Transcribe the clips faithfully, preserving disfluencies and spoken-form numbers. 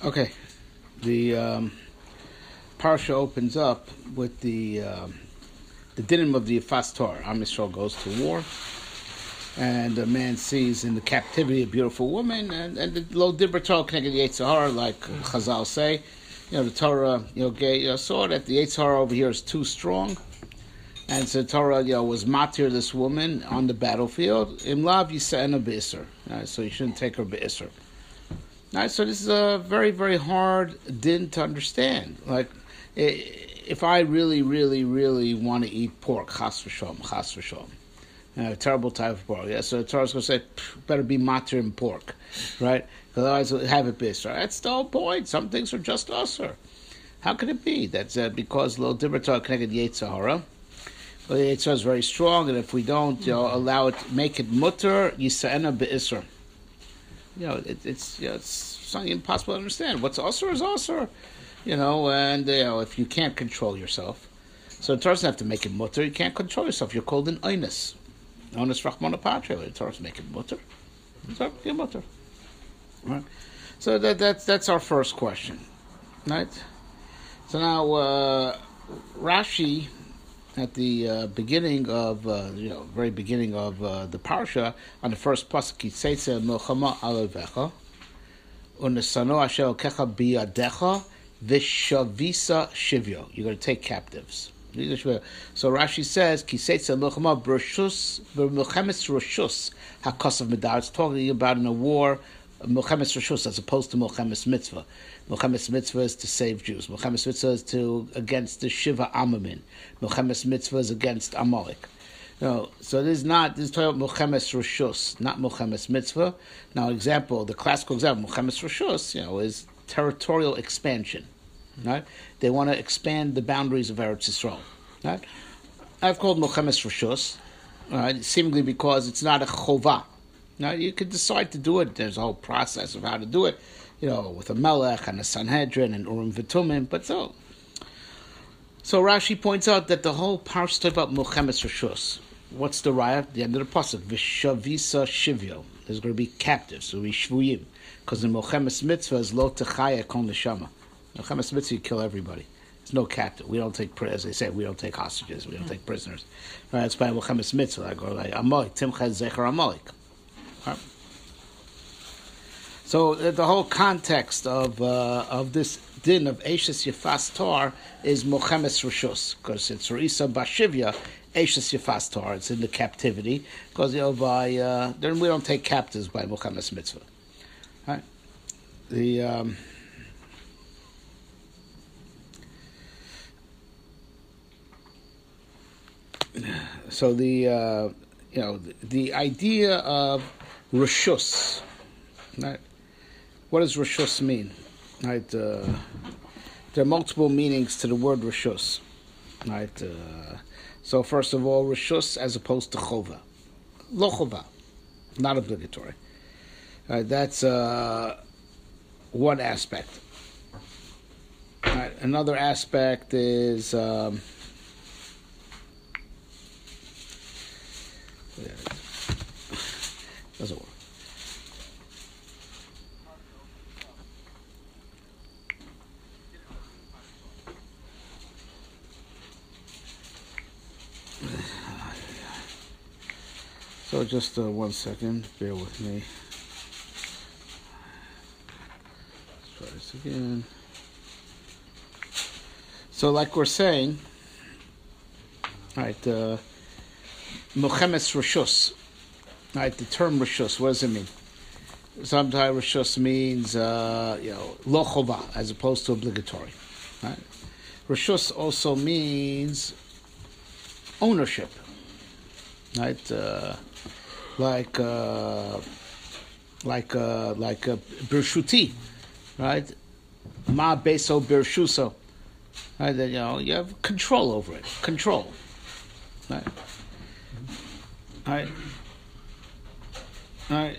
Okay, the um, parsha opens up with the um, the dinim of the Yifas Torah. Am Yisrael goes to war, and a man sees in the captivity a beautiful woman, and, and the lo dibra Torah connected Yetzer Hara, like Chazal say. You know, the Torah, you know, gave, you know, saw that the Yetzer Hara over here is too strong, and so the Torah, you know, was matir this woman on the battlefield. Imlav yisa'ena be'isr. So you shouldn't take her be'isr. Right, so this is a very, very hard din to understand. Like, if I really, really, really want to eat pork, chas v'shom, chas v'shom, a terrible type of pork. Yeah, so the Torah's going to say, better be matir in pork, right? Because otherwise we'll have it bisr. That's the whole point. Some things are just usher. How can it be? That's uh, because lo dibra Torah connected Yetzer Hara. Well, the Yetzer Hara is very strong, and if we don't, you know, allow it, make it mutter, yisa'ena be'isr. You know, it, it's you know, it's something impossible to understand. What's usher is usher, you know, and you know if you can't control yourself, so the Torah doesn't have to make it mutter. You can't control yourself. You're called an oinus, oinus rachmana patra. The Torah's making mutter, so you're mutter. Right. So that that's that's our first question, right? So now uh, Rashi, at the uh, beginning of, uh, you know, very beginning of uh, the parsha, on the first pasuk, Kitzeitze milchama alevecha, unesano asher okecha biyadecha, v'shavisa shivyo. You're going to take captives. So Rashi says, Kitzeitze milchama b'rishus, b'milchemes rishus, hakosav medar. It's talking about in a war, milchemes rishus, as opposed to milchemes mitzvah. Milchemes mitzvah is to save Jews. Milchemes mitzvah is to against the Shiva Amamin. Milchemes mitzvah is against Amalek. You know, so this is not this is talking about Milchemes Rishus, not Milchemes mitzvah. Now, example, the classical example, Milchemes Rishus, you know, is territorial expansion. Right? They want to expand the boundaries of Eretz Yisrael. Right? I've called Milchemes Rishus, right, seemingly because it's not a chovah. Now, you could decide to do it. There's a whole process of how to do it. You know, with a melech and a Sanhedrin and Urim V'Tumim, but so. So Rashi points out that the whole parsha is about Milchemes Rishus. What's the raya? The end of the pasuk, V'shavisa shivyo. There's going to be captives, so we shvuyim, because the Milchemes mitzvah is lo techaya kol neshama. Milchemes mitzvah, you kill everybody. There's no captive. We don't take, as they say, we don't take hostages. We don't take prisoners. Right, that's by Milchemes mitzvah. I go like Amalek, Timcha Zecher Amalek. Right. So uh, the whole context of uh, of this din of Eishes Yifas Tor is Milchemes Rishus, because it's Risa Bashivya, Eishes Yifas Tor. It's in the captivity, because you know by uh, then we don't take captives by Milchemes Mitzvah. Right? The um, so the uh, you know the, the idea of Rishus, right? What does Rishus mean? Right, uh, there are multiple meanings to the word Rishus. Right, uh, so first of all, Rishus as opposed to Chova. Lo Chova, not obligatory. Right, that's uh, one aspect. Right, another aspect is um, doesn't work. So just uh, one second, bear with me. Let's try this again. So like we're saying, right, uh, Milchemes Rishus, right, the term Rishus, what does it mean? Sometimes Rishus means, uh, you know, lo chova, as opposed to obligatory, right? Rishus also means ownership, right? Uh, like, uh, like, uh, like uh, birshuti, right? Ma beso birshuso, right? You know, you have control over it, control, right? Right, right.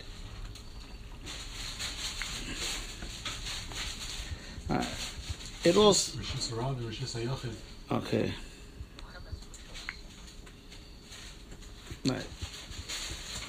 Right. It also okay. Right.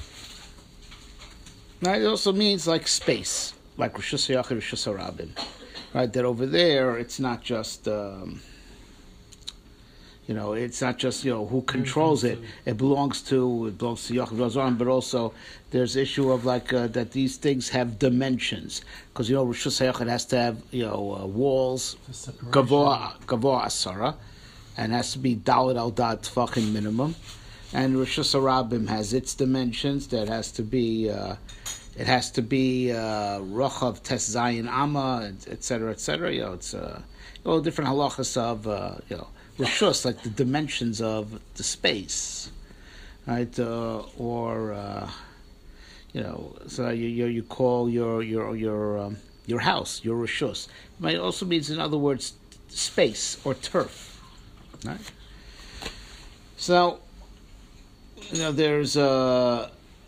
Right. It also means like space, like Rishus Hayachid, Rishus Harabim. right? That over there, it's not just. Um, You know, it's not just, you know, who controls it. It belongs to, it belongs to Yaakov Razan, but also there's issue of like uh, that these things have dimensions. Because, you know, Rosh Hashanah has to have, you know, uh, walls, Gavoa, Gavoa Asara, and has to be Dalit al Dat fucking minimum. And Rosh Hashanah has its dimensions. That has to be, uh, it has to be uh, Rochav Tes Zayin Amma, et cetera, et cetera. You know, it's uh, all different halachas of, uh, you know, Rishus, like the dimensions of the space, right? Uh, or uh, you know, so you you, you call your your your um, your house your Rishus. It might also means, in other words, space or turf, right? So you know, there's uh,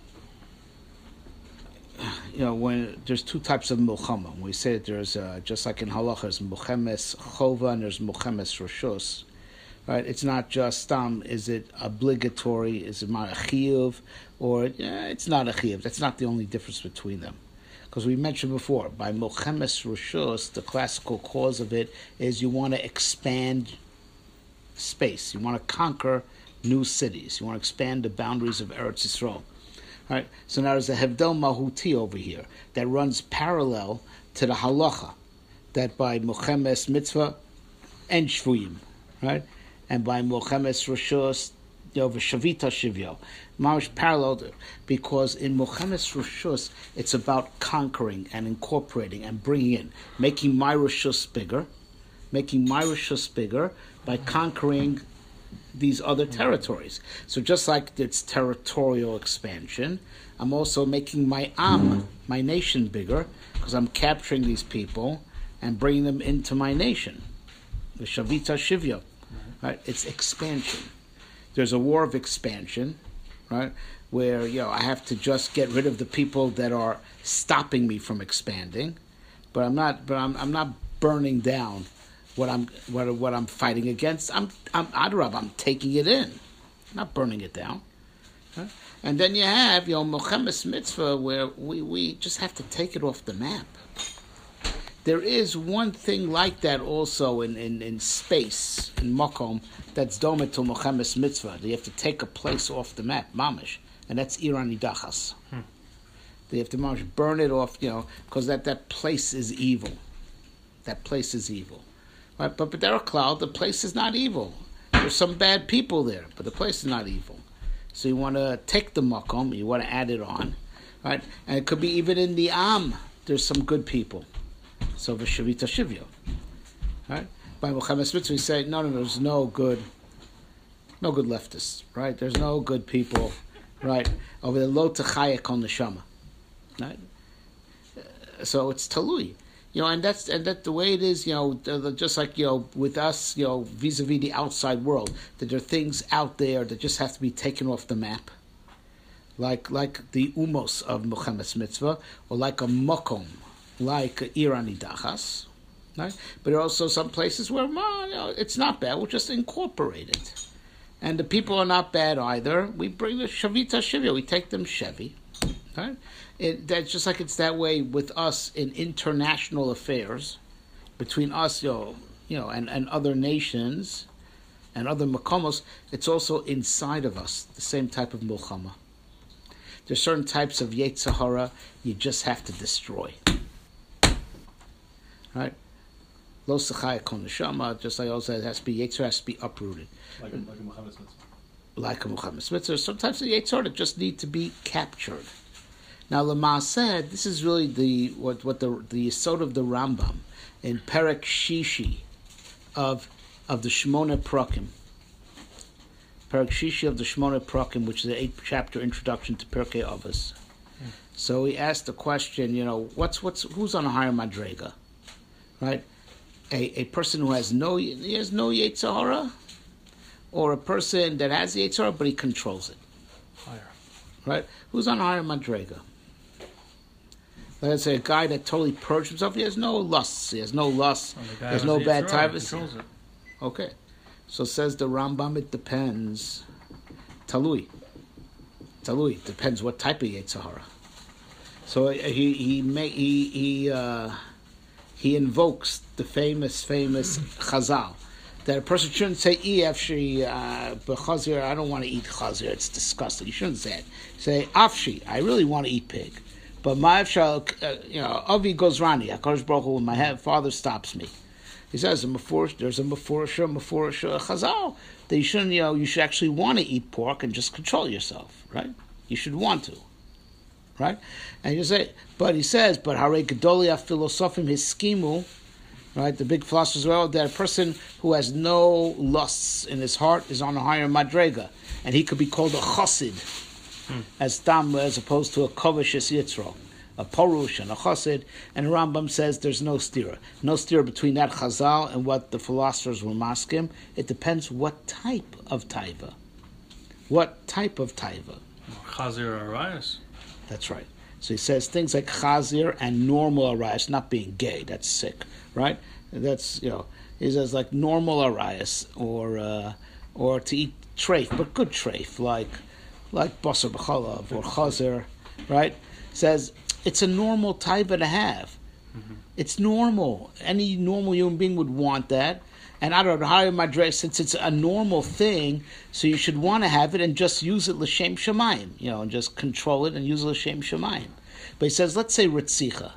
you know, when there's two types of milchama. When we say that there's uh, just like in halacha, there's milchemes chova and there's milchemes rishus. Right, it's not just um. Is it obligatory? Is it not a chiyuv, or yeah, it's not a chiyuv? That's not the only difference between them, because we mentioned before by milchemes rishus, the classical cause of it is you want to expand space, you want to conquer new cities, you want to expand the boundaries of Eretz Yisrael. Right, so now there's a hevdel mahuti over here that runs parallel to the halacha, that by milchemes mitzvah and shvuyim, right. And by Mochemes Roshos, you know, Shavita Shivyo. Mamish parallel, because in Mochemes Roshos, it's about conquering and incorporating and bringing in, making my Roshos bigger, making my Roshos bigger by conquering these other territories. So just like it's territorial expansion, I'm also making my Am, my nation, bigger, because I'm capturing these people and bringing them into my nation. The Shavita Shivyo. Right? It's expansion. There's a war of expansion, right? Where, you know, I have to just get rid of the people that are stopping me from expanding, but I'm not. But I'm. I'm not burning down what I'm. What what I'm fighting against. I'm. I'm Adarab. I'm taking it in, not burning it down. Right? And then you have, you know, Mochemes Mitzvah, where we we just have to take it off the map. There is one thing like that also in, in, in space, in Makom, that's domet to Mochemes Mitzvah. You have to take a place off the map, mamish, and that's Irani Dachas. Hmm. They have to mamish burn it off, you know, because that, that place is evil. That place is evil. Right? But B'derech Klal, the place is not evil. There's some bad people there, but the place is not evil. So you want to take the Makom, you want to add it on, right? And it could be even in the Am, there's some good people. So v'shavita shivyo, right? By Mochemes Mitzvah, we say no, no, no, there's no good, no good leftists, right? There's no good people, right? Over the lo techayek on neshama, right? So it's talui, you know, and that's and that the way it is, you know, just like, you know, with us, you know, vis-a-vis the outside world, that there are things out there that just have to be taken off the map, like like the umos of Mochemes Mitzvah, or like a makom, like Irani Dachas, right? But there are also some places where, well, you know, it's not bad. We'll just incorporate it, and the people are not bad either. We bring the Shavita Shivya. We take them Chevy, right? It, that's just like it's that way with us in international affairs, between us, you know, you know, and, and other nations, and other makomos. It's also inside of us the same type of milchama. There's certain types of Yetzer Hara you just have to destroy. Right? Lo sechaya kol neshama, just like also it has to be Yetzer has to be uprooted. Like a, like a Mochemes Mitzvah. Like a Mochemes Mitzvah. Sometimes the Yetzer that just need to be captured. Now, Lama said this is really the what what the the yesod of the Rambam in Perek Shishi of of the Shmona Prakim. Perek Shishi of the Shmona Prakim, which is the eighth chapter introduction to Pirkei Avos. Hmm. So he asked the question, you know, what's what's who's on a higher madrega? Right, a a person who has no he has no Yetzer Hara, or a person that has the Yetzer Hara but he controls it. Higher, right? Who's on a higher madrega? Let's say a guy that totally purged himself. He has no lusts. He has no lusts. Well, the he has no bad types. It. Okay, so says the Rambam. It depends. Talui. Talui depends what type of Yetzer Hara. So he he may he he. Uh, he invokes the famous, famous Chazal that a person shouldn't say "Afshi b'chazir." I don't want to eat chazir; it's disgusting. You shouldn't say it. Say "Afshi." I really want to eat pig, but my uh, you know, Avi goes Rani. Hakadosh Baruch Hu, my father stops me. He says a mefurish, there's a mefurish, mefurish Chazal that you shouldn't, you know, you should actually want to eat pork and just control yourself, right? You should want to. Right? And you say, but he says, but Hare Gedolia Philosophim his skimu, right? The big philosophers well, that a person who has no lusts in his heart is on a higher madrega, and he could be called a chassid, hmm. as tam, as opposed to a covetous yitzro, a porush and a chassid. And the Rambam says there's no stira, no stira between that chazal and what the philosophers were maskim. It depends what type of taiva, what type of taiva. Chazir arayas. That's right. So he says things like chazir and normal arayas, not being gay. That's sick, right? That's, you know, he says like normal arayas or uh, or to eat treif, but good treif, like like basar b'chalav or chazir, right? Says it's a normal taiva to have. Mm-hmm. It's normal. Any normal human being would want that. And I don't know how my dress, since it's a normal thing, so you should want to have it and just use it l'shem shamayim, you know, and just control it and use it l'shem shamayim. But he says, let's say ritzicha.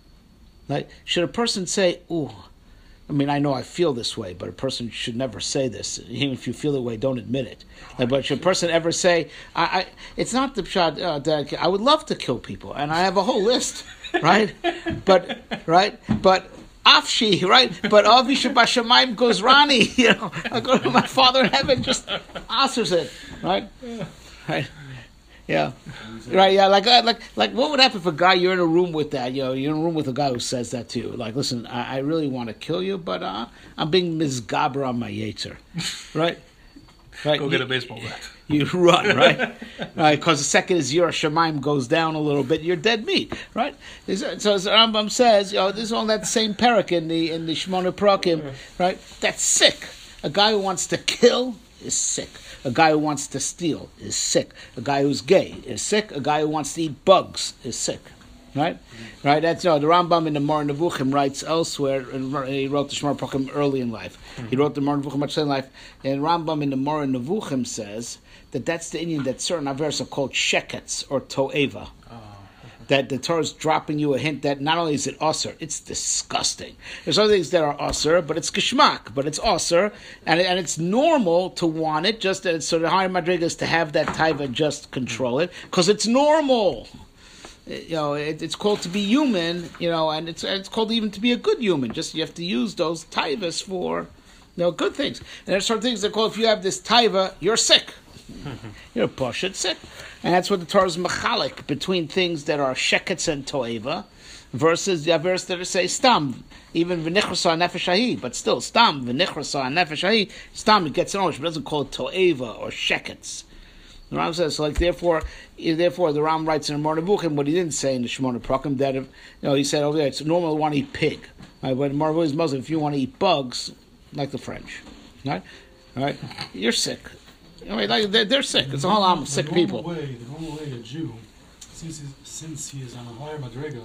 Like, should a person say, ooh, I mean, I know I feel this way, but a person should never say this. Even if you feel that way, don't admit it. Like, but should a person ever say, I, I it's not the pshat uh, that I would love to kill people, and I have a whole list, right? But, right? But, Afshi, right? But Avi Shabashamayim goes Rani, you know. I go to my Father in heaven, just answers it, right? Right? Yeah, right. Yeah, like, like, like, what would happen if a guy you're in a room with that? You know, you're in a room with a guy who says that to you. Like, listen, I, I really want to kill you, but uh, I'm being mizgaber on my yetzer, right? Right. Go you, get a baseball bat. You run, right? Right, because the second is your Shemaim goes down a little bit, you're dead meat, right? So as the Rambam says, you know, this is all that same parak in the in the Shmona Prakim, right? That's sick. A guy who wants to kill is sick. A guy who wants to steal is sick. A guy who's gay is sick. A guy who wants to eat bugs is sick. Right, mm-hmm. Right. That's you know, the Rambam in the Moreh Nevuchim writes elsewhere. He wrote the Shmona Prakim early in life. Mm-hmm. He wrote the Moreh Nevuchim much later in life. And Rambam in the Moreh Nevuchim says that that's the Indian that certain averes are called shekets or toeva. Oh. That the Torah is dropping you a hint that not only is it usher, it's disgusting. There's other things that are usher, but it's geschmack, but it's usher, and and it's normal to want it. Just that, so the higher madriga is to have that taiva, just control it because it's normal. You know, it, it's called to be human, you know, and it's it's called even to be a good human. Just you have to use those taivas for, you know, good things. And there's some things that call if you have this taiva, you're sick. You're poshut sick. And that's what the Torah is machalik between things that are shekets and toeva versus the avers that say stam, even v'nichrasa nefesh, but still stam v'nichrasa nefesh. Stam it gets an osh, but it doesn't call it toeva or shekets. The Ram says, so like, therefore, therefore, the Ram writes in the Moreh Nevuchim what he didn't say in the Shmona Prakim, that if, you know, he said over there, it's normal to want to eat pig. Right? But Moreh Nevuchim is Muslim, if you want to eat bugs, like the French, right? Right? You're sick. I mean, like, they're, they're sick. It's a whole lot of sick people. Way, the normal way a Jew, since, since he is on a higher madrega,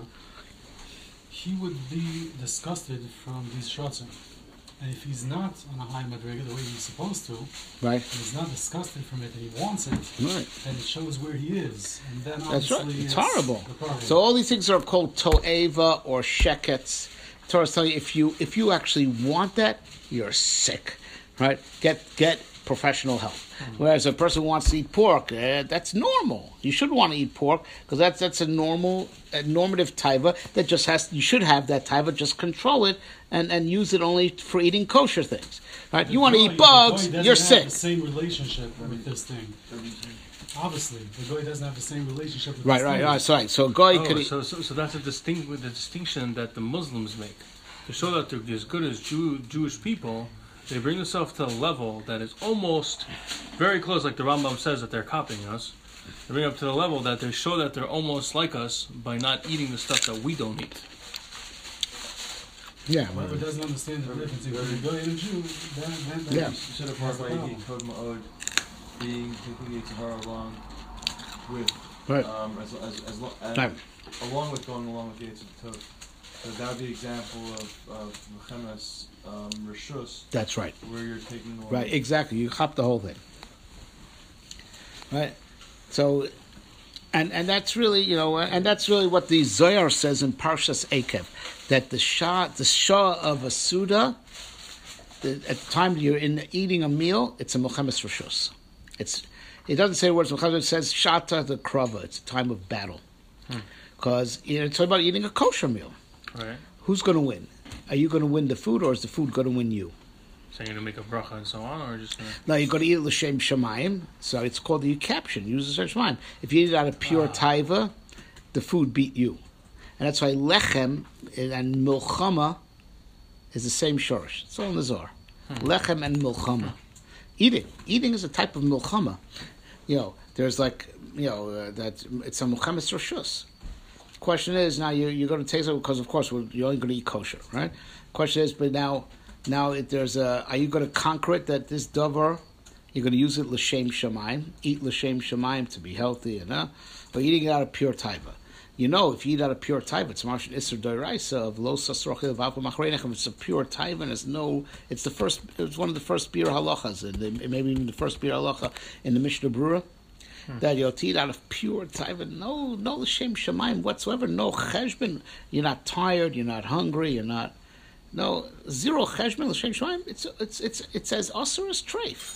he would be disgusted from these shotzim. And if he's not on a high madrega the way he's supposed to, right, and he's not disgusted from it and he wants it, right, then it shows where he is. And then that's right. It's, it's horrible. So all these things are called toeva or shekets. The Torah is telling you if you if you actually want that, you're sick, right? Get get professional help. Mm-hmm. Whereas a person who wants to eat pork, uh, that's normal. You should want to eat pork because that's that's a normal, a normative taiva that just has. You should have that taiva. Just control it and, and use it only for eating kosher things. Right? You want to eat bugs, you're sick. The same relationship with this thing. Obviously, the goy doesn't have the same relationship with right, this right, thing. right. Sorry. So goy oh, could. Eat. So, so so that's a distinct the distinction that the Muslims make to show that they're as good as Jew, Jewish people. They bring themselves to a level that is almost very close, like the Rambam says that they're copying us. They bring up to the level that they show that they're almost like us by not eating the stuff that we don't eat. Yeah, whoever doesn't understand the difference between a goy and a Jew, then, then, then yeah. Should have brought by Code Ma'od being taking Sahara along with, right. um, as as as, lo- as right. along with going along with the Yitzhak Tov. So that would be an example of, of Mechemes um, Rishus, That's right. where you're taking away. Right, exactly. You chop the whole thing. Right? So, and and that's really, you know, and that's really what the Zohar says in Parshas Ekev, that the shah, the shah of a Suda, the, at the time you're in eating a meal, it's a Mechemes Rishus. It's, it doesn't say words Mechemes, it says Shata the Krava, it's a time of battle. Because hmm. you know, it's about eating a kosher meal. Right. Who's going to win? Are you going to win the food, or is the food going to win you? So you're going to make a bracha and so on, or just gonna... No, you're going to eat it l'shem shamayim, so it's called the caption. Use the l'shem shamayim. If you eat it out of pure wow. taiva, the food beat you, and that's why lechem and milchama is the same shorish. It's all in the Zohar. Hmm. Lechem and milchama. Eating, eating is a type of milchama. You know, there's like you know uh, that it's a milchemes rishus. Question is now you're, you're going to taste it because of course you're only going to eat kosher, right? Question is, but now, now if there's a, are you going to conquer it that this davar you're going to use it l'shem shamayim, eat l'shem shamayim to be healthy, and uh, or eating it out of pure taiva. You know, if you eat out of pure taiva, it's marshal isser doiraisa of lo sasrochil v'alpa machreinechem. It's a pure taiva, and it's no, it's the first, it's one of the first beer halachas, and maybe even the first beer halacha in the Mishnah Brura. Hmm. That you'll eat out of pure taiva, no, no l'shem shamayim whatsoever, no cheshbon. You're not tired, you're not hungry, you're not, no zero cheshbon l'shem shamayim. It's it's it's it says asurus treif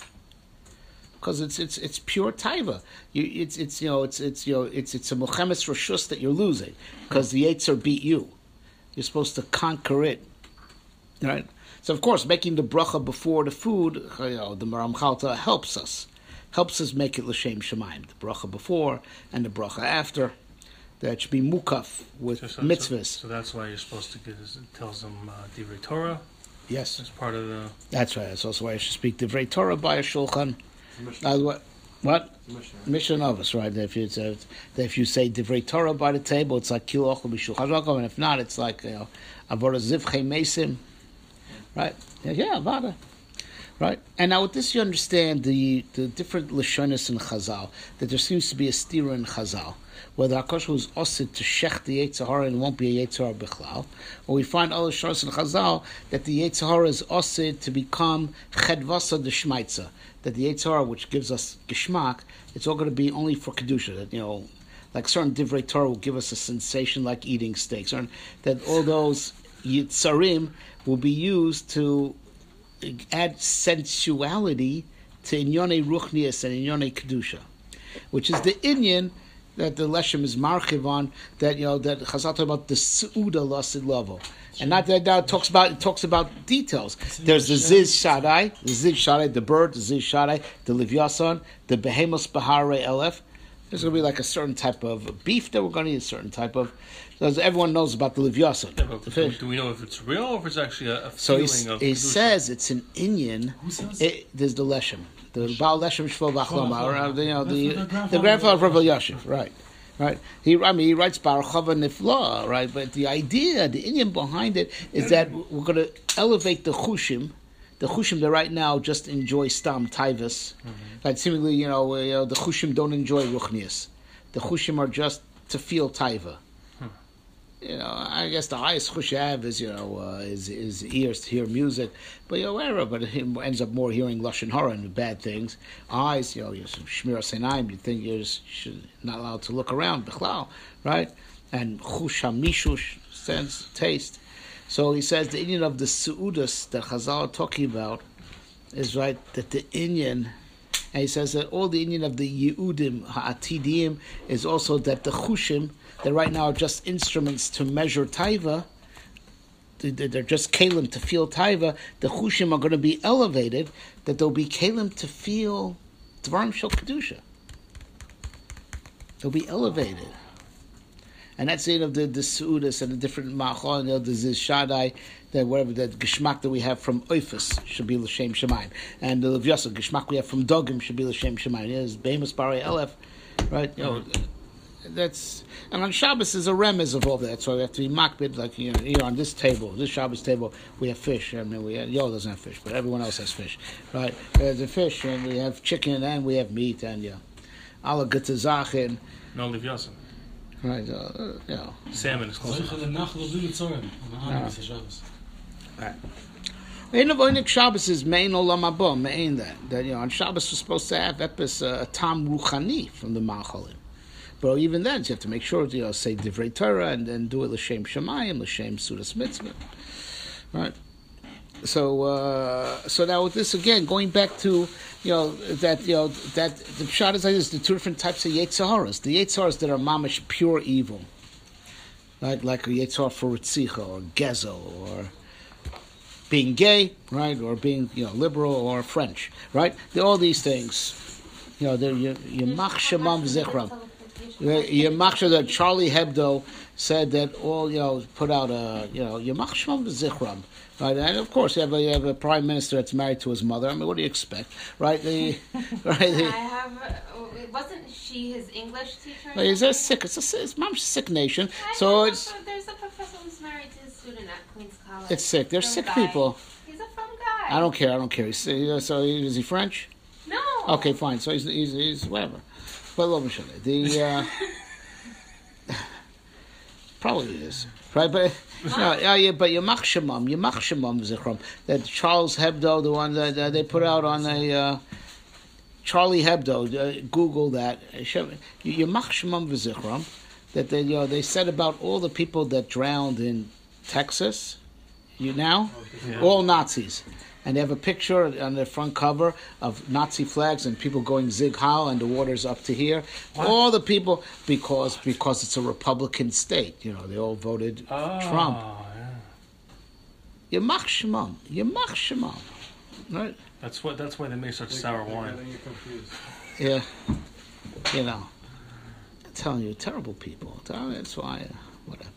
because it's it's it's pure taiva. You it's it's you know it's it's you know it's it's a Mechemes Rishus that you're losing because the Yetzer beat you. You're supposed to conquer it, right? So of course, making the bracha before the food, you know, the Maramchalta helps us. Helps us make it l'shem shamayim, the bracha before and the bracha after. That should be mukaf with so, so, mitzvahs. So, so that's why you're supposed to get. It tells them uh, divrei Torah. Yes, as part of the. That's right. That's also why I should speak divrei Torah by a shulchan. Uh, what? What? Mishnah Novus, right? If you uh, if you say divrei Torah by the table, it's like kil ochel b'shulchan aruch, and if not, it's like you know avodah zivchei mesim, right? Yeah, yeah, avada. Right, and now with this you understand the, the different lashonis in Chazal, that there seems to be a stira in Chazal, whether HaKadosh was osid to shech the Yetzer Hara and won't be a Yetzer Hara bichlal, or we find other lashonis in Chazal that the Yetzer Hara is osid to become chedvasa de shmaitza, that the Yetzer Hara, which gives us geshmak, it's all going to be only for kedusha, that you know, like certain divrei Torah will give us a sensation like eating steaks, or that all those yitzarim will be used to add sensuality to inyone ruchnias and inyone kedusha, which is the inyan that the leshem is marchiv on. That you know that Chazal talk about the seuda lasid level, and not that now it talks about it talks about details. There's the ziz shadai, the ziz shadai, the bird, the ziz shadai, the livyasan, the behemos bahare elef. There's going to be like a certain type of beef that we're going to eat, a certain type of. Because everyone knows about the livyasan. Yeah, but the fish. Do we know if it's real or if it's actually a, a so feeling of? So it says it's an inyan. Who says? It, there's the leshem, the Baal Leshem Shvo Bachlama, or you know the the, the grandfather of Rabbi Yashiv, right? Right. He, I mean, he writes Bar Chava Nifla, right? But the idea, the inyan behind it, is that we're going to elevate the chushim. The chushim that right now just enjoy stam taivas. Mm-hmm. Like seemingly, you know, you know, the chushim don't enjoy ruchnias. The chushim are just to feel taiva. Hmm. You know, I guess the highest chush you have is, you know, uh, is is ears to hear music, but you know, whatever. But it ends up more hearing lashon hara and bad things. Eyes, you know, you shmir senaim. You think you're just not allowed to look around, bichlal, right? And chush hamishush, sense, taste. So he says the inyan of the seudas that Chazal are talking about is right that the inyan, and he says that all the inyan of the Yehudim ha'atidim is also that the chushim that right now are just instruments to measure taiva, they're just kalim to feel taiva. The chushim are going to be elevated, that they'll be kalim to feel dvarim shel kedusha. They'll be elevated. And that's it of the the seudas and the different machal, you know, the ziz shadai, the whatever the geshmak that we have from oifus should be l'shem shemayim, and the levyasa geshmak we have from dogim should be l'shem shemayim. There's behemus barei elef, right? You know, that's and on Shabbos is a remez of all that. So we have to be makbid, like you know, here on this table, this Shabbos table, we have fish. I mean, we have, Yo doesn't have fish, but everyone else has fish, right? There's a fish, and we have chicken, and we have meat, and yeah, ala getazachin. No levyasa. right? Uh, you know. Salmon is close Solche enough. le Nachlo bli Mitzorim. Am Ja. Abend ist Shabbos. In the Voynich Shabbos is main olam haba, main that that you know on Shabbos we're supposed to have epis uh, a tam ruchani from the Machalim, but even then you have to make sure to you know say divrei Torah and then do it l'shem shemayim, l'shem sudas mitzvah, right? So uh, so now with this again going back to you know that you know that the pshat is like this, the two different types of yetzaharas, the yetzaharas that are mamish pure evil, like like a yetzahar for ritzicha or gezel or being gay, right, or being you know liberal or French, right? They're all these things, you know. They're yemach shemam zichram. Yemach that Charlie Hebdo said that all you know put out a you know yemach shemam zichram, right? And of course you have a you have a prime minister that's married to his mother. I mean, what do you expect, right? The, right. The, I have. Uh, wasn't she his English teacher? Like, it's a sick. It's a it's mom's sick nation. I So know, it's but there's a professor who's married to his student at Queens College. it's sick. They're Frum sick guy. people. He's a fun guy. I don't care. I don't care. He's, uh, so is he French? No. Okay, fine. So he's he's, he's whatever. But let me show you. The uh, probably is right, but no, yeah, yeah. But Yemach Shemam, Yemach Shemam Zichram. That Charles Hebdo, the one that uh, they put out on a uh, Charlie Hebdo. Uh, Google that. Yemach Shemam Zichram. That they you know they said about all the people that drowned in Texas. You now Yeah. all Nazis. And they have a picture on the front cover of Nazi flags and people going zig heil and the water's up to here. What? All the people because because it's a Republican state. You know, they all voted Oh, Trump. Yeah. Yemach shemam, Yemach shemam, right? That's what. That's why they make such sour wine. Then you're confused. Yeah, you know, I'm telling you, terrible people. That's why, uh, whatever.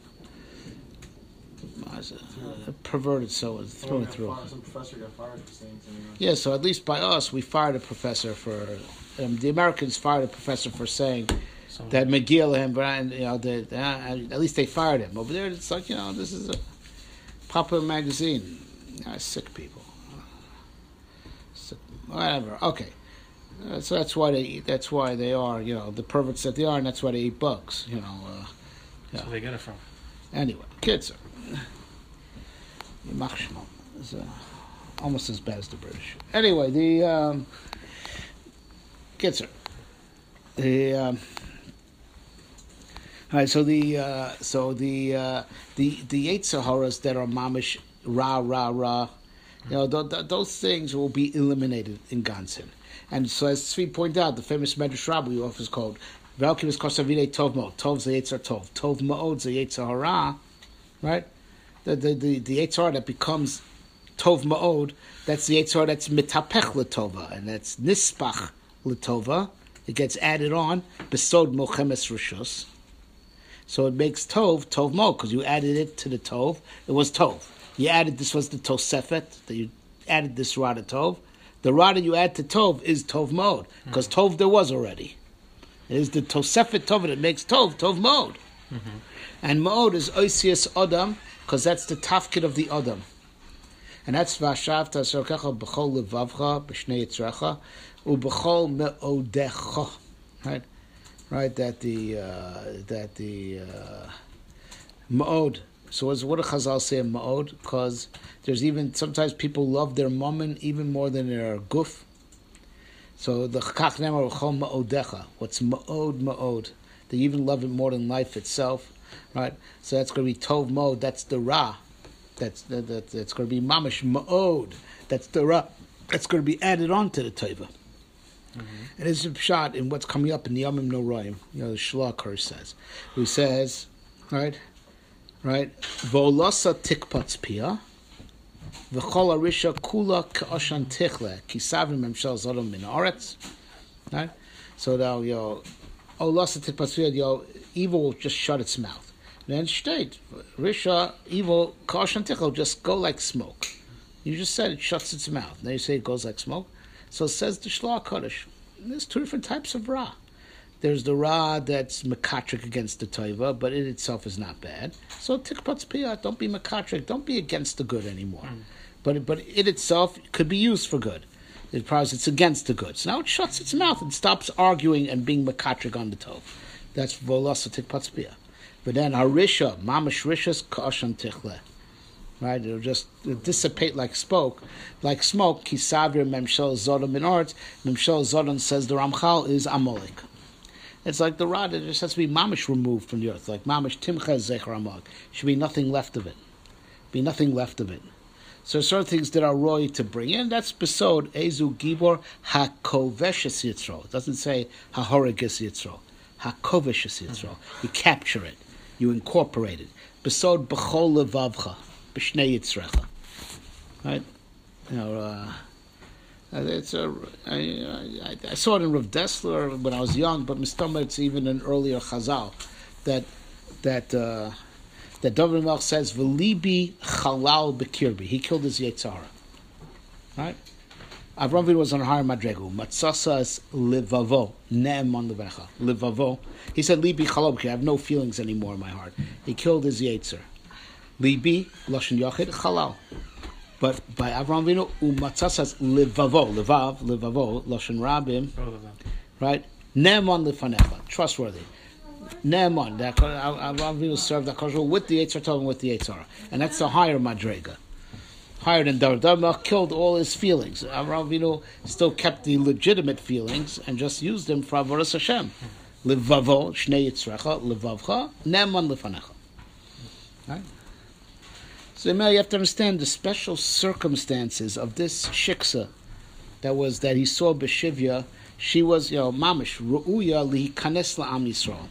I was, uh, perverted so through and through. Some professor got fired for saying something. Yeah, so at least by us, we fired a professor for um, the Americans fired a professor for saying So, that McGill and Brian, you know, that uh, at least they fired him. Over there, it's like you know, this is a popular magazine. Uh, sick people, sick, whatever. Okay, uh, so that's why they that's why they are you know the perverts that they are, and that's why they eat bugs. You know. Uh, that's where they get it from. Anyway, kids are Yemach Shemam is uh, almost as bad as the British. Anyway, the um, kids are the um, all right. So the uh, so the uh, the the eight Saharas that are mamish ra ra ra, you know, th- th- those things will be eliminated in Gansin. And so, as Tzvi pointed out, the famous Medrash Rabbi often is called Velkim is kosavide tov mo. Tov ze yetzer tov. Tov ma'od ze yetzer hara. Right? The the the the yetzer that becomes tov ma'od. That's the yetzer that's mitapech letova, and that's nispach letova. It gets added on besod mochemes rishus. So it makes tov tov mo because you added it to the tov. It was tov. You added this was the tosefet that you added this ra to tov. The ra that you add to tov is tov mode because tov there was already. It is the Tosefet Tov that makes Tov, Tov Mode. Mm-hmm. And Mode is Oisius Odam, because that's the tafkid of the Odam. And that's Vashavta Sokecha B'chol Levavcha, B'shnei Yitzrecha, U'B'chol Me'odecha. Right? Right, that the, uh, that the, uh, Ma'od. So what's, what do Chazal say in Ma'od? Because there's even, sometimes people love their mammon even more than their guf. So the Chach Nemar V'chol Ma'odecha. What's Ma'od Ma'od? They even love it more than life itself, right? So that's going to be Tov Ma'od. That's the Ra. That's that, that, that's going to be Mamish Ma'od. That's the Ra. That's going to be added on to the Teva. Mm-hmm. And it's a shot in what's coming up in the Yomim Noraim. You know, the Shlachar says, who says, right, right, Volasa Tikpatz Pia. V'chol arisha kula k'oshan tichle kisavim memshel zodom min aretz. Right? So now, yo, oh, lost the tikpasuyad, yo, evil will just shut its mouth. Then state, risha, evil, k'oshan tichle, just go like smoke. You just said it shuts its mouth. Now you say it goes like smoke. So it says the Shlach Kodesh. There's two different types of ra. There's the ra that's mekatrik against the toiva, but it itself is not bad. So tikpatz piyat, don't be mekatrik, don't be against the good anymore. Mm. But but it itself could be used for good. It probably it's against the good. So now it shuts its mouth and stops arguing and being mekatrik on the tov. That's volosatik patzpia. But then harisha, mamash rishas ka'ashan tichle. Right? It'll just it'll dissipate like smoke, like smoke. Kisavir memshel zodon min arts. Memshel zodon, says the Ramchal, is amolik. It's like the rod. It just has to be mamish removed from the earth. Like mamish timcha zecher amolik. Should be nothing left of it. Be nothing left of it. So certain things that are roy to bring in. That's besod ezu gibor hakoveshes yitzro. It doesn't say hahoreges yitzro. Hakoveshes yitzro. You capture it. You incorporate it. Besod b'chol levavcha. B'shnei yitzrecha. Right? You know, uh, it's a, I, I, I saw it in Rav Dessler when I was young, but Mistama, it's even an earlier Chazal that that uh, that David Melch says v'libi chalal b'kirbi. He killed his Yetzara. Right? Avram Avinu was on Har Madregu. Matzasas livavo ne'eman levecha. Livavo. He said libi chalal b'kirbi. I have no feelings anymore in my heart. He killed his Yetzer. Libi lashon yachid chalal. But by Avram Avinu, umatzasas livavo, levav, livavo, lashon rabim, right? Ne'eman lefanecha, trustworthy. Ne'eman, that Avram Avinu served that kosher with the Yetzer Tov and with the Yetzara, and that's the higher madrega, higher than David. David killed all his feelings. Avram Avinu still kept the legitimate feelings and just used them for avodas Hashem. Livavo, shnei yitzrecha, levavcha, ne'eman lefanecha. Right? So now you have to understand the special circumstances of this shiksa that was that he saw b'shivya. She was, you know, mamish ru'uya lihikanes la'am Yisrael.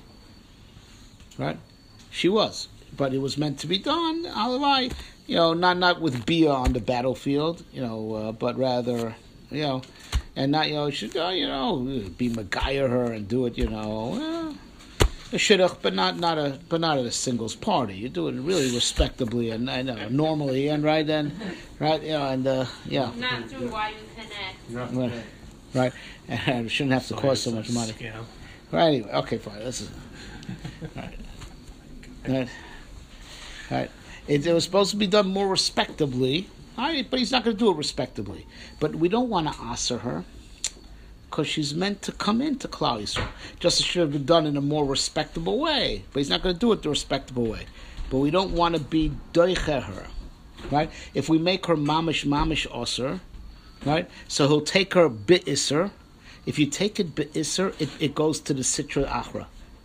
Right? She was, but it was meant to be done. Alavai, you know, not not with bia on the battlefield, you know, uh, but rather, you know, and not, you know, should go, you know, be Megayah her and do it, you know. Uh, A shidduch, but not not a but not at a singles party. You do it really respectably and, and uh, normally, and right then, right, you know, and uh, yeah, Not through why you connect. right, right, and it shouldn't have to cost so much money. Yeah. Right. Anyway, okay, fine. This is right, right, right. It, it was supposed to be done more respectably. All right, but he's not going to do it respectably. But we don't want to answer her, because she's meant to come into Klal Yisrael. Just as should have been done in a more respectable way. But he's not going to do it the respectable way. But we don't want to be doiche her. Right? If we make her mamish mamish osir, right? So he'll take her bi'isr. If you take it bi'isr, it, it goes to the sitra achra.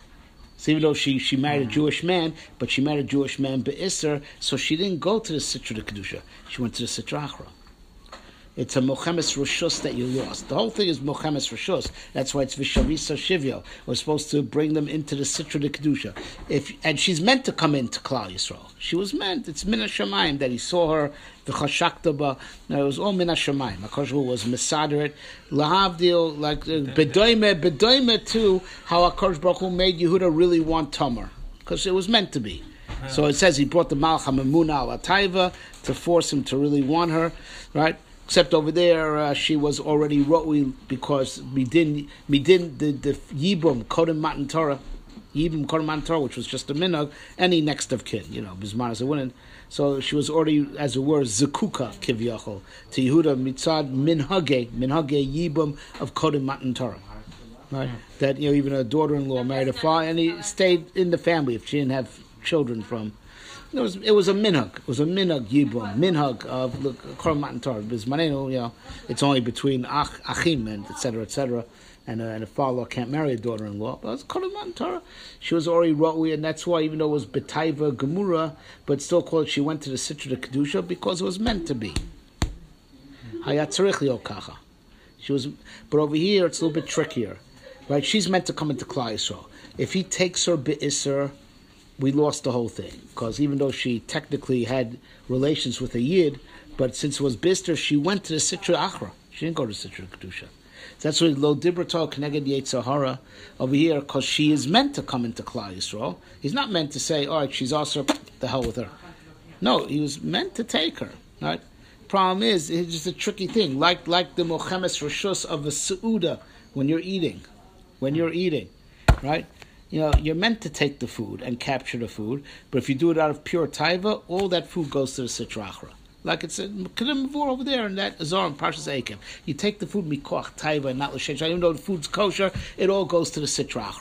So even though she, she married a Jewish man, but she married a Jewish man bi'isr, so she didn't go to the sitra de kedusha. She went to the sitra achra. It's a mochemes rishus that you lost. The whole thing is mochemes rishus. That's why it's vishavisa shivyo. We're supposed to bring them into the sitra de kedusha. If and she's meant to come into Klal Yisrael. She was meant. It's min hashamayim that he saw her. V'chashaktaba. No, it was all min hashamayim. Hakadosh Baruch Hu was mesader it. Lahavdil, like bedoime, bedoime too. How Hakadosh Baruch Hu made Yehuda really want Tamar, because it was meant to be. So it says he brought the malcha memuna al atayva to force him to really want her, right? Except over there, uh, she was already roi because we didn't, we didn't the the yibum kodem matan Torah, yibum kodem matan Torah, which was just a minhag, any next of kin, you know, bisman as a woman. So she was already, as it were, zekuka kivyachol to Yehuda mitzad minhage minhage yibum of kodem matan Torah, right? That, you know, even a daughter-in-law married a father, and he stayed in the family if she didn't have children from. It was it was a minhag. It was a minhag yibum, minhag of the Korban Matan Torah. Because manenu, you know, it's only between ach, achim and et cetera, et cetera, and, uh, and a father can't marry a daughter-in-law. But it's Korban Matan Torah. She was already roi, and that's why, even though it was betaiva gemura, but still called, she went to the sitra de kedusha because it was meant to be. Hayat tzarich liot kacha. She was, but over here it's a little bit trickier, right? She's meant to come into Klal Yisrael. If he takes her be'isr, we lost the whole thing, because even though she technically had relations with a Yid, but since it was Bister, she went to the Sitra Achra. She didn't go to Sitra Kedusha. That's why Lo Dibrato Keneged Yetzahara over here, because she is meant to come into Klal Yisrael. He's not meant to say, all right, she's also, the hell with her. No, he was meant to take her. Right? Problem is, it's just a tricky thing, like like the Mochemes Rishus of a Seuda when you're eating. When you're eating, right? You know, you're meant to take the food and capture the food, but if you do it out of pure taiva, all that food goes to the Sitra Achra. Like it's a Kedem Mavur over there in that Azor and Parshas Eikim. You take the food mikoach taiva and not l'shein, even though the food's kosher, it all goes to the Sitra Achra.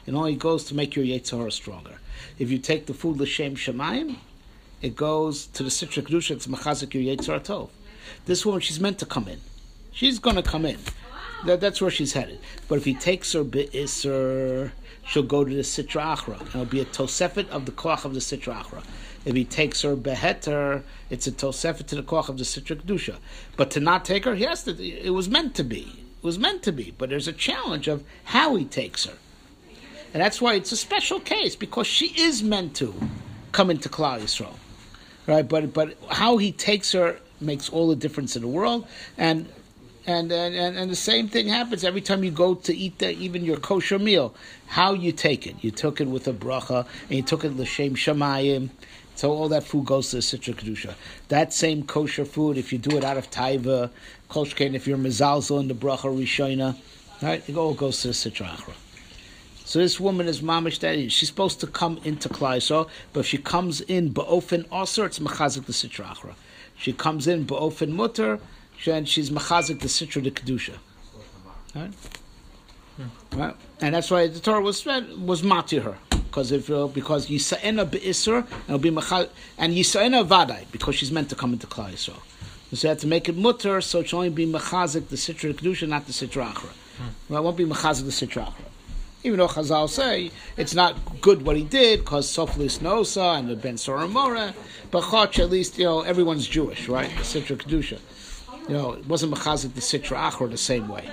It only goes to make your Yetzer Hara stronger. If you take the food L'Shem Shemayim, it goes to the Sitra Kedusha, it's Machazik your Yetzer Hara Tov. This woman, she's meant to come in. She's going to come in. That, that's where she's headed. But if he takes her Be'isr, she'll go to the Sitra Achra. And it'll be a Tosefet of the Koach of the Sitra Achra. If he takes her Beheter, it's a Tosefet to the Koach of the Sitra Kedusha. But to not take her, he has to, it was meant to be. It was meant to be. But there's a challenge of how he takes her. And that's why it's a special case, because she is meant to come into Klal Yisrael. Right? But but how he takes her makes all the difference in the world. And And, and and and the same thing happens every time you go to eat the, even your kosher meal. How you take it? You took it with a bracha, and you took it l'shem shamayim. So all that food goes to the Sitra Kedusha. That same kosher food, if you do it out of taiva, kolshkein, if you're mezalzel in the bracha rishona, right? It all goes to the Sitra Achra. So this woman is mamish that she's supposed to come into Klal Yisrael, but if she comes in ba'ofen aser, it's mechazik the Sitra Achra. She comes in ba'ofen mutter, and she's machazik the Sitra de Kedusha. Right? Hmm. Right? And that's why the Torah was was matir her. Because if uh, because Yisa'ena be'isr, and it'll be machazik, and Yisa'ena vadai, because she's meant to come into Klal Yisrael. So you have to make it mutter, so it should only be machazik the Sitra de Kedusha, not the Sitra Achra. Hmm. Well, it won't be machazik the Sitra Achra. Even though Chazal say it's not good what he did, because Soflis Nosa and the Ben Soramora, but Chach, at least, you know, everyone's Jewish, right? The Sitra Kedusha. You know, it wasn't Mechazik the Sitra Achra the same way.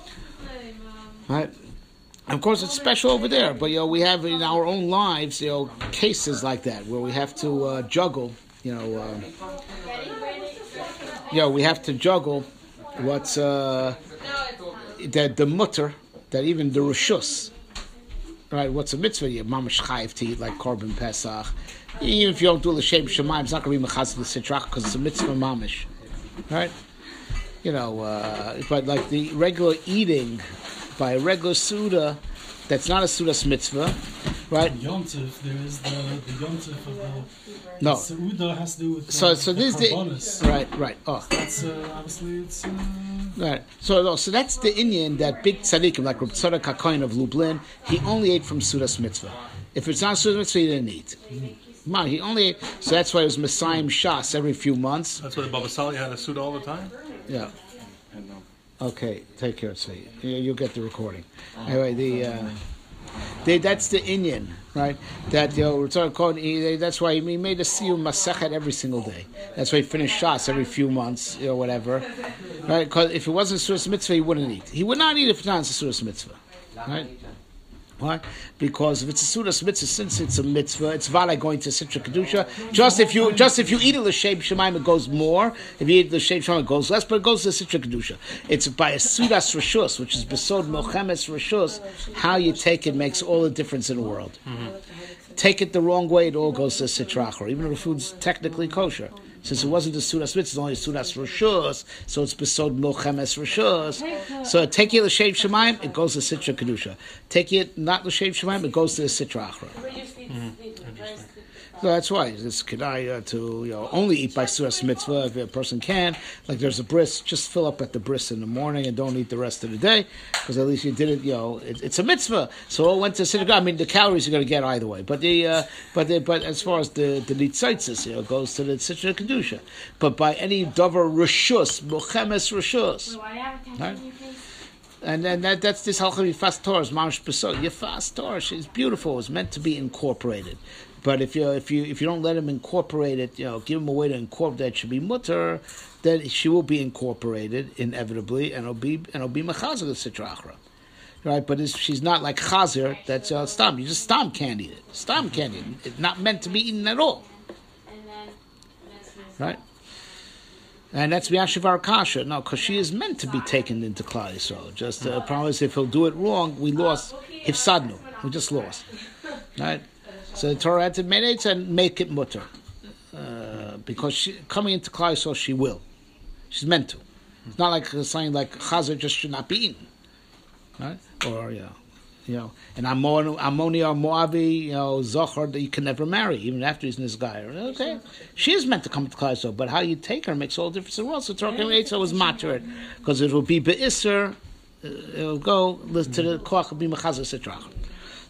Right? And of course, it's special over there, but, you know, we have in our own lives, you know, cases like that, where we have to uh, juggle, you know, uh, you know, we have to juggle what's, uh, that the mutter, that even the Rishus, right, what's a mitzvah? You mamash chayiv to eat like Korban Pesach. Even if you don't do l'shem Shemaim, it's not going to be mechazik the Sitra because it's a mitzvah mamish, right? You know, uh, but like the regular eating by a regular Suda, that's not a Suda's mitzvah, right? Yom Tov, there is the, the Yom Tov of the... No. The Seudah has to do with the, so, so the this Karbonis. the right, right. Oh, that's uh, obviously it's... Uh, right. So, no, so that's the Inyan that big tzaddikim like Reb Tzadok HaKohen of Lublin. He only ate from Suda's mitzvah. If it's not Suda's mitzvah, he didn't eat. Man, he only ate, so that's why it was Messiah Shas every few months. That's why the Baba Sali had a suit all the time? Yeah. Okay, take care, see. You, you'll get the recording. Anyway, the uh, they, that's the Inyan, right? That you know, Tzadok HaKohen, he, that's why he made a siyum masechet every single day. That's why he finished Shas every few months, you know, whatever. Right? Because if it wasn't Sudas Mitzvah, he wouldn't eat. He would not eat if it's not a Sudas Mitzvah. Right? Why? Because if it's a Sudas Mitzvah, since it's a mitzvah, it's vada going to Sitra Kedusha. Just if you just if you eat it l'shem Shemaim, it goes more. If you eat l'shem Shemaim, it goes less, but it goes to Sitra Kedusha. It's by a Sudas Rishus, which is Besod Mochemes Rishus. How you take it makes all the difference in the world. Mm-hmm. Take it the wrong way, it all goes to Sitra Achra, even though the food's technically kosher. Since it wasn't a Sudas Mitzvah, it's only a Sudas Rishus, so it's Besod Mochemes Rishus. So take it l'shem Shemaim, it goes to Sitra Kedusha. Take it not l'shem Shemaim, it goes to the Sitra Achra. Mm-hmm. So that's why it's kedai to you know only eat by Sudas Mitzvah if a person can. Like there's a bris, just fill up at the bris in the morning and don't eat the rest of the day because at least you did it. You know, it, it's a mitzvah, so all went to synagogue. I mean, the calories you're going to get either way, but the uh, but the, but as far as the the nitzaitzis, you know, goes to the Sitra Kedusha. But by any davar rishus, mochemes rishus, right? And then that, that's this halachah Yifas Torah, mamish besod. Yifas Torah, she's beautiful. It's meant to be incorporated. But if you if you if you don't let him incorporate it, you know, give him a way to incorporate that should be mutter, then she will be incorporated inevitably, and it'll be and it'll be mechazer the Sitra Achra, right? But it's, she's not like chazer. That's uh, stam. You just stam can't eat it. Stam can't eat it. It's not meant to be eaten at all, right? And that's Miyashivar Kasha. No, because she is meant to be taken into Klal Yisrael. Just the uh, problem is if he'll do it wrong, we lost. Hifsadnu. We just lost, right? So the Torah had to manage and make it mutter. Uh, because she, coming into Klal Yisrael, she will. She's meant to. It's not like saying like Chazer just should not be eaten. Right? Or, you know, you know an Ammoni or Moavi, you know, Zohar that you can never marry, even after he's in this guy. Okay. She is meant to come to Klal Yisrael, but how you take her makes all the difference in the world. So Torah Eitzah was matter because it will be Be'isr, it'll go to the Koach of Bimachazer Sitrach.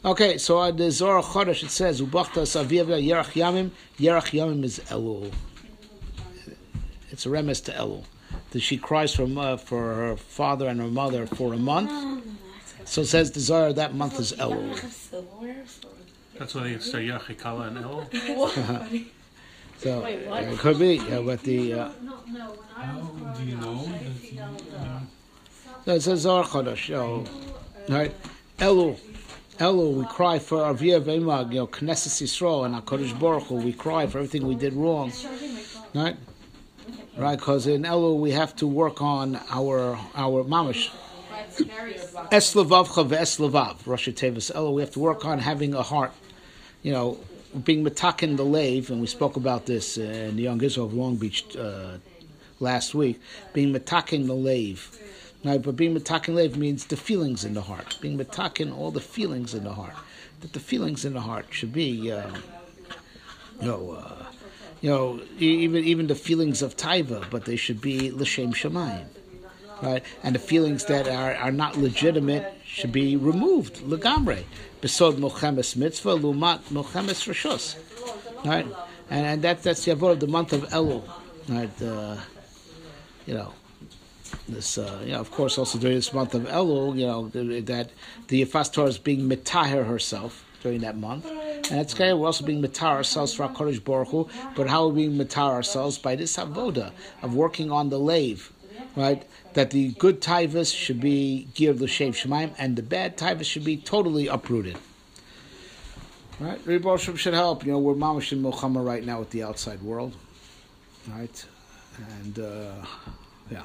Okay, so on the Zohar Chodesh it says, "Ubachtas aviyavya yerach yamim." Yerach yamim is Elul. It's a remiss to Elul. That she cries for uh, for her father and her mother for a month. So says the Zohar that month is Elul. That's why they say Yachikala and El. So it could be, yeah, but the uh, How do you know that you, uh, no, it says Zohar Chodesh. You know, right? Elul. Elul, we cry for Aviyah Veimag, you know, Knesset Yisrael and HaKadosh Baruch Hu. We cry for everything we did wrong, right? Right, because in Elul we have to work on our our mamish. Eslevavcha ve'eslevav, Rosh Tevis Elul. We have to work on having a heart, you know, being metakin the lave, and we spoke about this in the Young Israel of Long Beach uh, last week. Being metakin the lave. Right, but being metakin lev means the feelings in the heart. Being metakin, all the feelings in the heart. That the feelings in the heart should be, uh, you know, uh, you know, even even the feelings of taiva, but they should be l'shem shamayim, right? And the feelings that are, are not legitimate should be removed legamre. Besod mochemes mitzvah lumat mochemes rishos, right? And and that that's the avodah of the month of Elul, right? Uh, you know. This, uh, you know, of course, also during this month of Elul, you know, that the Yifas Torah is being mitahir herself during that month, and it's okay. We're also being mitahir ourselves for HaKadosh Baruch Hu, but how are we being mitahir ourselves? By this avoda of working on the lave, right? That the good taivas should be geared l'shem shemaim, and the bad taivas should be totally uprooted. Right? Rebbe Hashem should help. You know, we're mamash in Milchama right now with the outside world, right? And uh, yeah.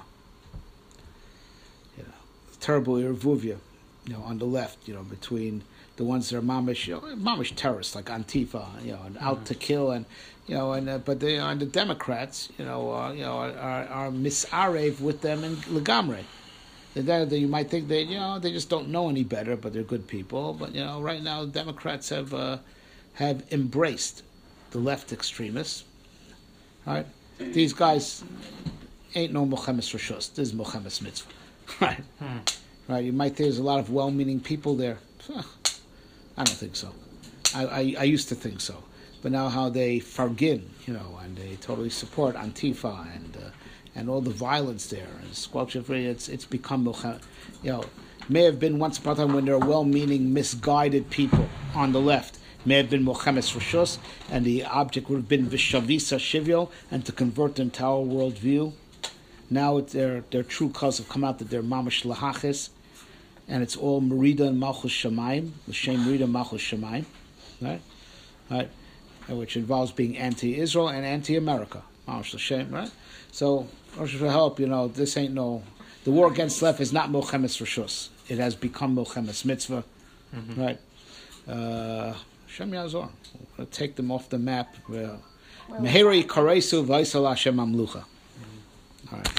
Terrible irvuvia, you know, on the left, you know, between the ones that are mamish, you know, mamish terrorists like Antifa, you know, and out to kill, and you know, and uh, but they and the Democrats, you know, uh, you know, are are misarev with them in legamre. That you might think they, you know, they just don't know any better, but they're good people. But you know, right now, the Democrats have uh, have embraced the left extremists. Right, these guys ain't no mochemes rishos. This is mochemes mitzvah. Right, hmm. Right. You might think there's a lot of well-meaning people there. I don't think so. I, I, I used to think so, but now how they fargin, you know, and they totally support Antifa and uh, and all the violence there and squelch of it's it's become, you know, may have been once upon a time when there are well-meaning, misguided people on the left. May have been mochemes rishos, and the object would have been vishavisa shivyo, and to convert them to our worldview. Now it's their their true cause have come out that they're mamash lahachis, and it's all merida and malchus shamayim, the shem merida malchus shamayim, right, right, which involves being anti-Israel and anti-America, mamash l'shem, right. So, Rosh for help, you know, this ain't no, the war against left is not mochemes rishus. It has become mochemes mitzvah, mm-hmm. Right. Uh, Shem Yazor, we'll take them off the map. Meheri karesu v'aisal Hashem amlucha. All right.